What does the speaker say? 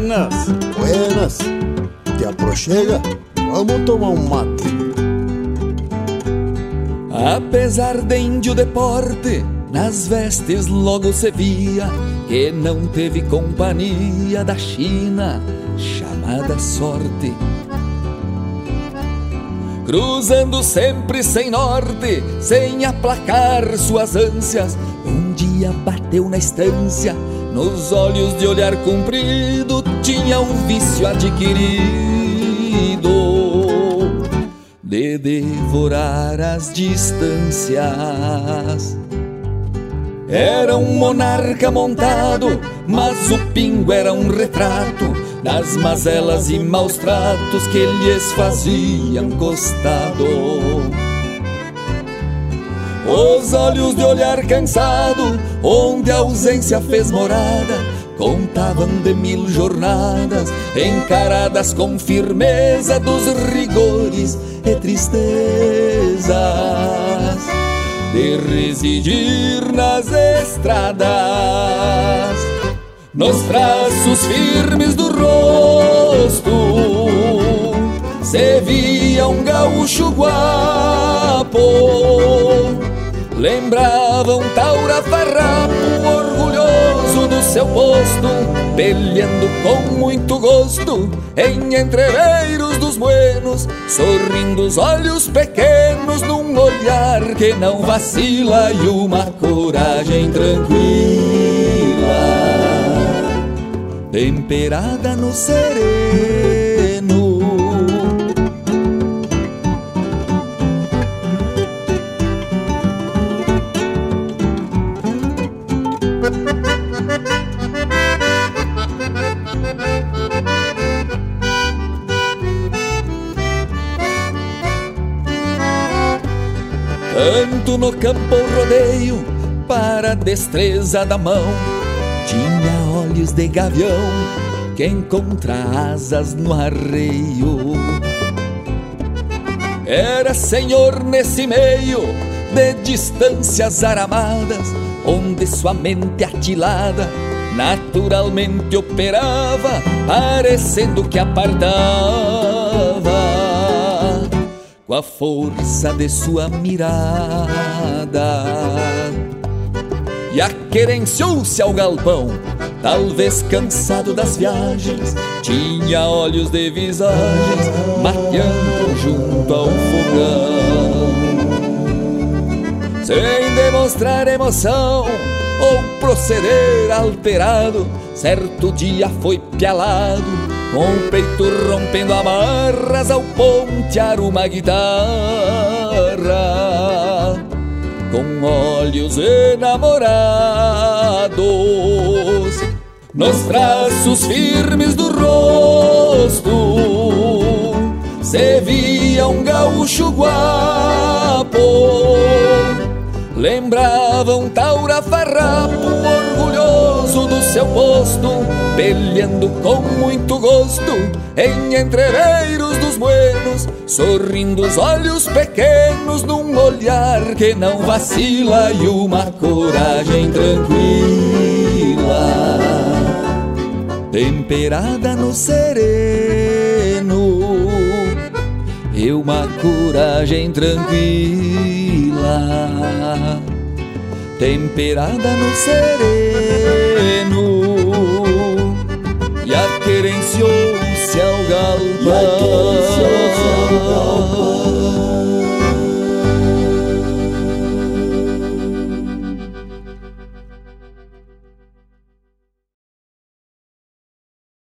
Buenas, buenas. Te aproxega, vamos tomar um mate. Apesar de índio de porte, nas vestes logo se via que não teve companhia da China, chamada sorte. Cruzando sempre sem norte, sem aplacar suas ânsias, um dia bateu na estância, nos olhos de olhar comprido, tinha um vício adquirido de devorar as distâncias. Era um monarca montado, mas o pingo era um retrato das mazelas e maus tratos que lhes faziam costado. Os olhos de olhar cansado, onde a ausência fez morada, contavam de 1000 jornadas, encaradas com firmeza dos rigores e tristezas de residir nas estradas. Nos traços firmes do rosto se via um gaúcho guapo, lembrava um taura farrapo, orgulhoso do seu posto, peleando com muito gosto em entreveiros dos buenos, sorrindo os olhos pequenos num olhar que não vacila e uma coragem tranquila, temperada no sereno. Tanto no campo ou rodeio, para a destreza da mão, tinha olhos de gavião que encontra asas no arreio. Era senhor nesse meio de distâncias aramadas, onde sua mente atilada naturalmente operava, parecendo que apartava com a força de sua mirada. E aquerenciou-se ao galpão, talvez cansado das viagens, tinha olhos de visagens mateando junto ao fogão. Sem demonstrar emoção ou proceder alterado, certo dia foi pialado, com o peito rompendo amarras ao pontear uma guitarra, com olhos enamorados nos traços firmes do rosto se via um gaúcho guapo, lembrava um taura farrapo, orgulhoso do seu posto, peleando com muito gosto em entreveiros dos buenos, sorrindo os olhos pequenos num olhar que não vacila e uma coragem tranquila, temperada no sereno, e uma coragem tranquila, temperada no sereno, e aquerenciou